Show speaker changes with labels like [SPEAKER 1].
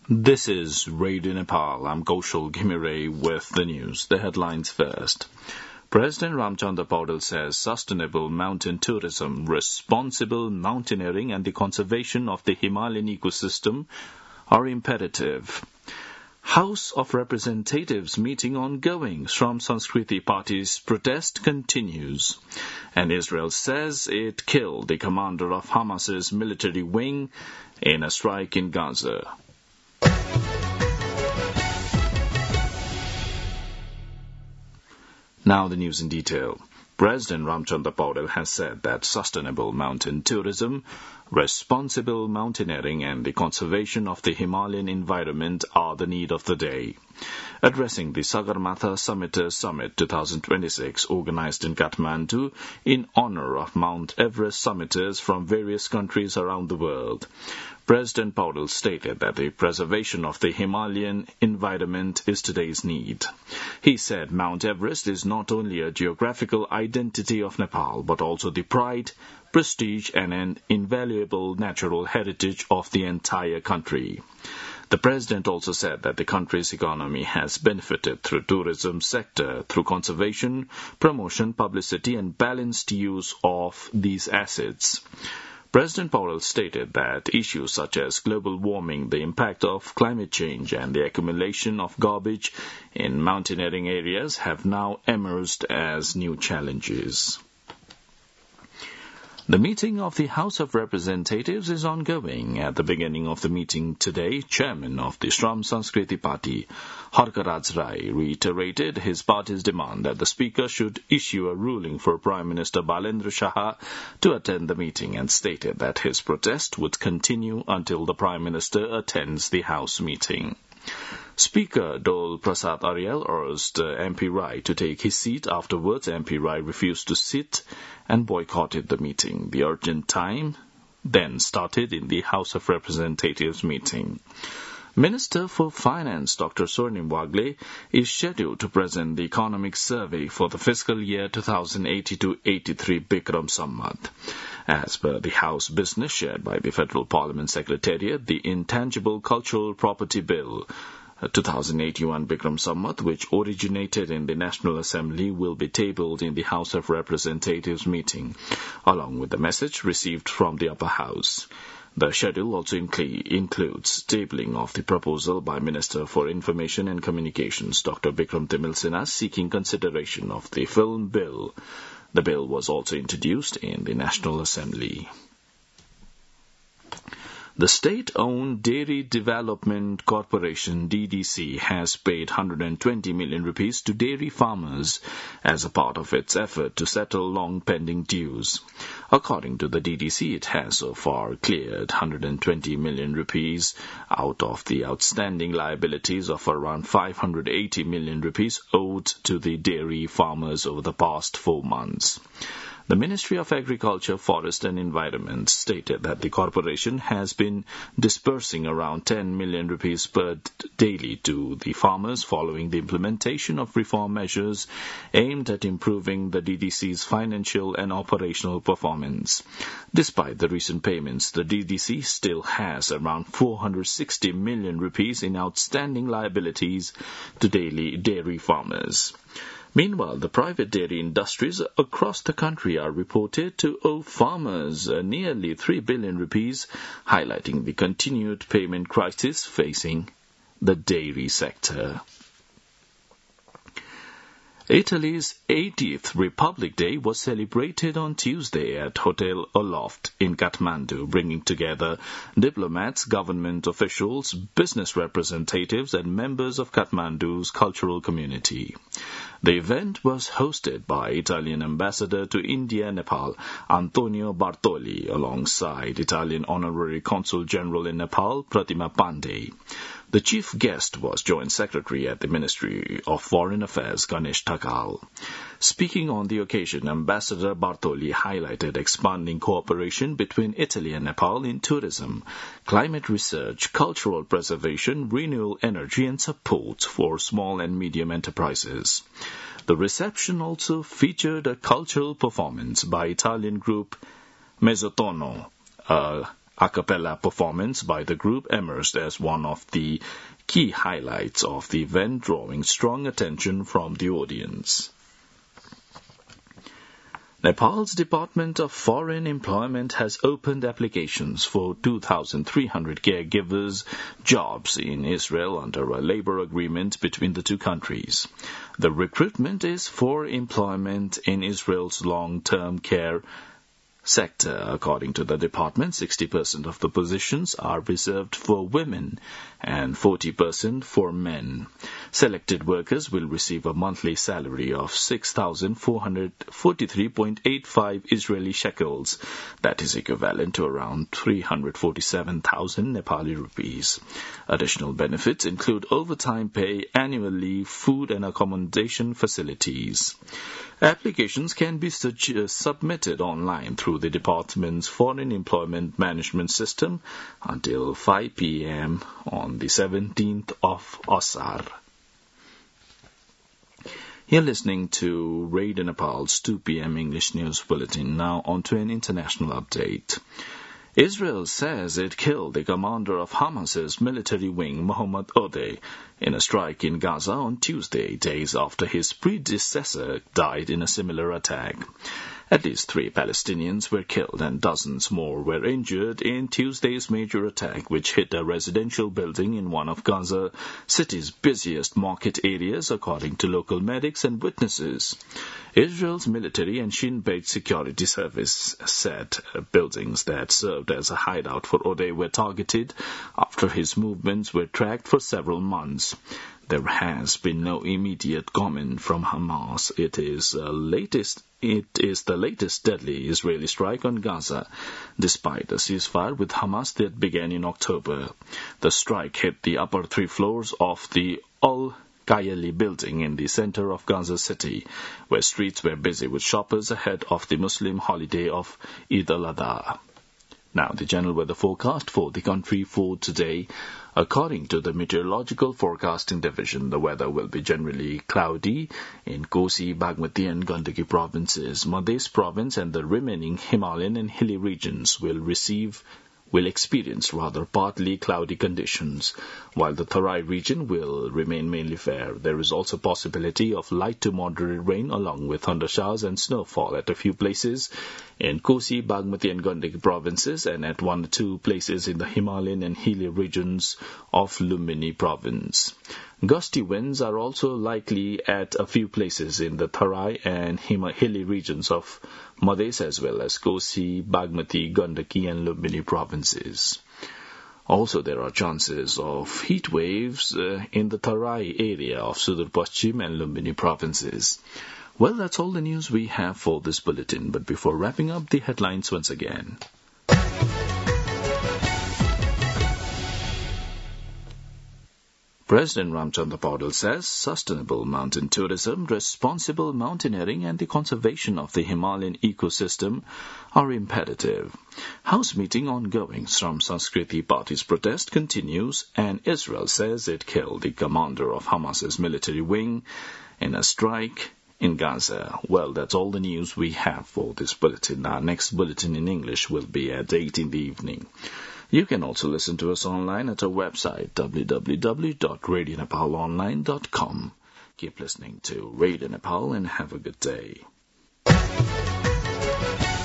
[SPEAKER 1] This is Radio Nepal. I'm Kaushal Ghimire with the news. The headlines first. President Ramchandra Paudel says sustainable mountain tourism, responsible mountaineering and the conservation of the Himalayan ecosystem are imperative. House of Representatives meeting ongoing. Shram Sanskriti Party's protest continues. And Israel says it killed the commander of Hamas's military wing in a strike in Gaza. Now the news in detail. President Ramchandra Paudel has said that sustainable mountain tourism, responsible mountaineering and the conservation of the Himalayan environment are the need of the day. Addressing the Sagarmatha Summit 2026 organized in Kathmandu in honor of Mount Everest summiters from various countries around the world, President Paudel stated that the preservation of the Himalayan environment is today's need. He said Mount Everest is not only a geographical identity of Nepal, but also the pride, prestige and an invaluable natural heritage of the entire country. The president also said that the country's economy has benefited through tourism sector, through conservation, promotion, publicity and balanced use of these assets. President Paudel stated that issues such as global warming, the impact of climate change and the accumulation of garbage in mountaineering areas have now emerged as new challenges. The meeting of the House of Representatives is ongoing. At the beginning of the meeting today, Chairman of the Shram Sanskriti Party, Harkaraj Rai, reiterated his party's demand that the Speaker should issue a ruling for Prime Minister Balendra Shah to attend the meeting and stated that his protest would continue until the Prime Minister attends the House meeting. Speaker Dole Prasad Ariel urged MP Rai to take his seat. Afterwards, MP Rai refused to sit and boycotted the meeting. The urgent time then started in the House of Representatives meeting. Minister for Finance Dr. Swarnim Wagle is scheduled to present the economic survey for the fiscal year 2080-83 Bikram Samvat. As per the House business shared by the Federal Parliament Secretariat, the Intangible Cultural Property Bill 2081 Bikram Samvat, which originated in the National Assembly, will be tabled in the House of Representatives meeting, along with the message received from the upper house. The schedule also includes tabling of the proposal by Minister for Information and Communications, Dr. Bikram Timil Sinha, seeking consideration of the film bill. The bill was also introduced in the National Assembly. The state-owned Dairy Development Corporation DDC has paid 120 million rupees to dairy farmers as a part of its effort to settle long-pending dues. According to the DDC, it has so far cleared 120 million rupees out of the outstanding liabilities of around 580 million rupees owed to the dairy farmers over the past 4 months. The Ministry of Agriculture, Forest and Environment stated that the corporation has been disbursing around 10 million rupees per daily to the farmers following the implementation of reform measures aimed at improving the DDC's financial and operational performance. Despite the recent payments, the DDC still has around 460 million rupees in outstanding liabilities to dairy farmers. Meanwhile, the private dairy industries across the country are reported to owe farmers nearly 3 billion rupees, highlighting the continued payment crisis facing the dairy sector. Italy's 80th Republic Day was celebrated on Tuesday at Hotel Aloft in Kathmandu, bringing together diplomats, government officials, business representatives and members of Kathmandu's cultural community. The event was hosted by Italian Ambassador to India, Nepal, Antonio Bartoli, alongside Italian Honorary Consul General in Nepal, Pratima Pandey. The chief guest was Joint Secretary at the Ministry of Foreign Affairs, Ganesh Thakal. Speaking on the occasion, Ambassador Bartoli highlighted expanding cooperation between Italy and Nepal in tourism, climate research, cultural preservation, renewable energy and support for small and medium enterprises. The reception also featured a cultural performance by Italian group Mezzotono, a a cappella performance by the group emerged as one of the key highlights of the event, drawing strong attention from the audience. Nepal's Department of Foreign Employment has opened applications for 2,300 caregivers' jobs in Israel under a labor agreement between the two countries. The recruitment is for employment in Israel's long-term care sector. According to the department, 60% of the positions are reserved for women and 40% for men. Selected workers will receive a monthly salary of 6,443.85 Israeli shekels. That is equivalent to around 347,000 Nepali rupees. Additional benefits include overtime pay, annual leave, food and accommodation facilities. Applications can be submitted online through the department's Foreign Employment Management System until 5 p.m. on the 17th of Asar. You're listening to Radio Nepal's 2 p.m. English News Bulletin. Now on to an international update. Israel says it killed the commander of Hamas's military wing, Mohammed Odeh, in a strike in Gaza on Tuesday, days after his predecessor died in a similar attack. At least 3 Palestinians were killed and dozens more were injured in Tuesday's major attack, which hit a residential building in one of Gaza City's busiest market areas, according to local medics and witnesses. Israel's military and Shin Bet security service said buildings that served as a hideout for Odeh were targeted after his movements were tracked for several months. There has been no immediate comment from Hamas. It is the latest deadly Israeli strike on Gaza, despite a ceasefire with Hamas that began in October. The strike hit the upper 3 floors of the Al-Kayali building in the center of Gaza City, where streets were busy with shoppers ahead of the Muslim holiday of Eid al-Adha. Now, the general weather forecast for the country for today. According to the Meteorological Forecasting Division, the weather will be generally cloudy in Kosi, Bagmati and Gandaki provinces. Madhya province and the remaining Himalayan and hilly regions will experience partly cloudy conditions, while the Tarai region will remain mainly fair. There is also possibility of light to moderate rain along with thundershowers and snowfall at a few places in Kosi, Bagmati and Gandaki provinces and at 1 or 2 places in the Himalayan and hilly regions of Lumbini province. Gusty winds are also likely at a few places in the Tarai and hilly regions of Madhya as well as Kosi, Bagmati, Gandaki and Lumbini provinces. Also, there are chances of heat waves in the Tarai area of Sudur Paschim and Lumbini provinces. Well, that's all the news we have for this bulletin, but before wrapping up, the headlines once again. President Ramchandra Paudel says sustainable mountain tourism, responsible mountaineering and the conservation of the Himalayan ecosystem are imperative. House meeting ongoing. Shram Sanskriti Party's protest continues and Israel says it killed the commander of Hamas's military wing in a strike in Gaza. Well, that's all the news we have for this bulletin. Our next bulletin in English will be at 8 in the evening. You can also listen to us online at our website www.radionepalonline.com. Keep listening to Radio Nepal and have a good day.